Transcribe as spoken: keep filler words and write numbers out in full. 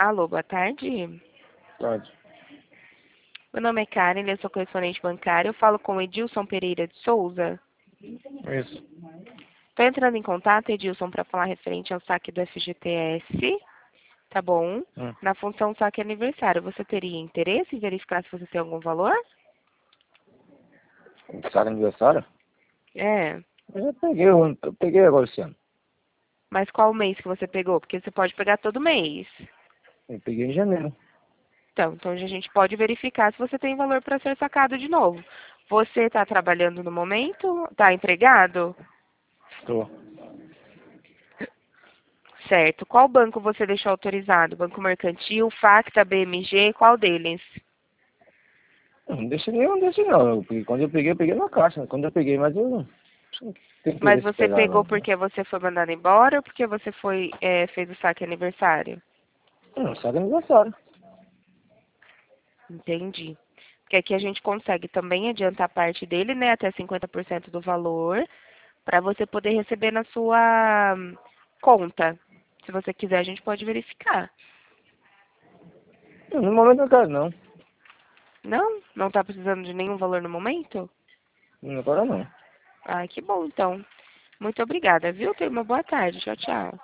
Alô, boa tarde. Pode. Meu nome é Karen, eu sou correspondente bancário. Eu falo com Edilson Pereira de Souza. Isso. Estou entrando em contato, Edilson, para falar referente ao saque do F G T S, tá bom? Hum. Na função saque aniversário, você teria interesse em verificar se você tem algum valor? Sabe aniversário? É. Eu já peguei, eu eu peguei agora esse ano. Mas qual mês que você pegou? Porque você pode pegar todo mês. Eu peguei em janeiro. Então, então a gente pode verificar se você tem valor para ser sacado de novo. Você está trabalhando no momento? Está empregado? Estou. Certo. Qual banco você deixou autorizado? Banco Mercantil, Facta, B M G, qual deles? Não deixa nenhum desse não. Eu peguei- quando eu peguei, eu peguei na caixa. Quando eu peguei, mas eu não não tenho Mas interesse em você pegar pegou não. porque você foi mandado embora ou porque você foi, é, fez o saque aniversário? Não, sabe aniversário. Entendi. Porque aqui a gente consegue também adiantar parte dele, né, até cinquenta por cento do valor, para você poder receber na sua hum, conta. Se você quiser, a gente pode verificar. Não, no momento eu não quero não. Não? Não está precisando de nenhum valor no momento? Não, agora não. Ah, que bom, então. Muito obrigada, viu? Tenha uma boa tarde. Tchau, tchau.